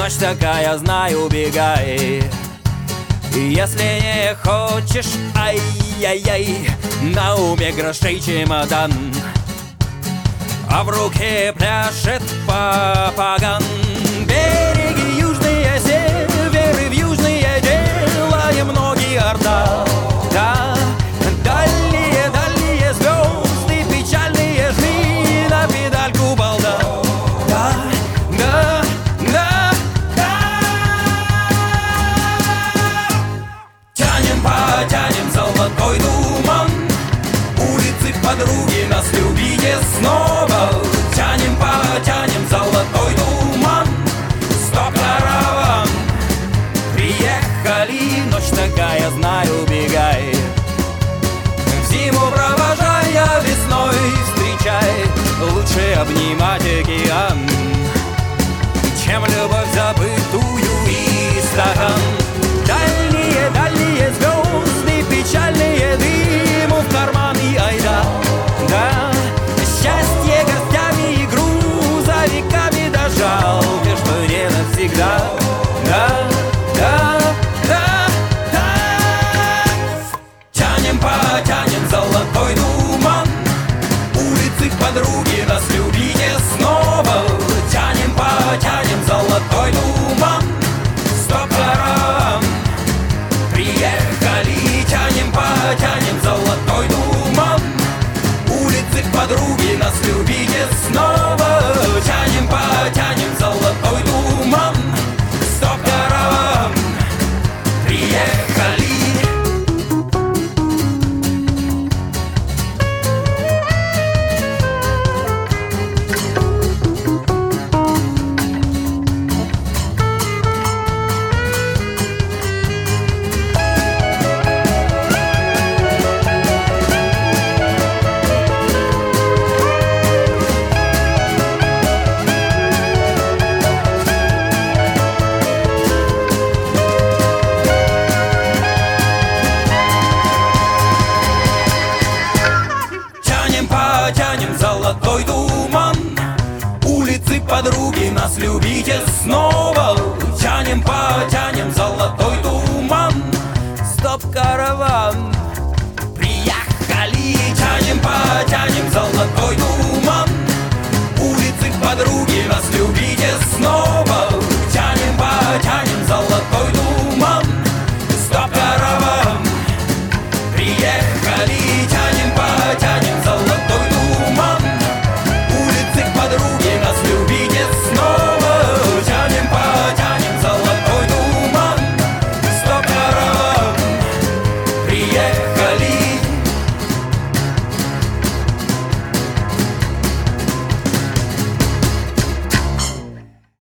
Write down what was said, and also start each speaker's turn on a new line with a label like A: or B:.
A: ночь такая, знаю, убегай. И если не хочешь, ай-яй-яй, на уме грошей чемодан, а в руке пляшет папаган. Береги южные, северы в южные, делаем ноги орда. Да, дальние, дальние звезды, печальные, жми на педальку балда. Да, да, да, да. Тянем, потянем золотой туман, улицы подруги нас любите снова. Тянем, потянем золотой туман, стоп, караван. Приехали, ночь такая, знаю, убегай. Зиму провожая, весной встречай. Лучше обнимать океан, чем любовь забытую и стакан. Дальние, дальние звезды, печальные, дыму в карман и айда. Да, счастье гостями и грузовиками, да жалко, что не навсегда. Да, да, да, да. Тянем, потянем золотой туман, улицы подруги нас любите снова. Тянем, потянем золотой туман, стоп, караван. Приехали, тянем, потянем золотой туман, улицы подруги нас любите снова. Тянем, потянем золотой туман, стоп, караван. Приехали. Потянем золотой туман, улицы подруги нас любите снова. Тянем, потянем золотой туман, стоп, караван. Приехали, тянем, потянем золотой туман, улицы подруги нас любите снова. Тянем, потянем золотой туман, стоп, караван. Приехали.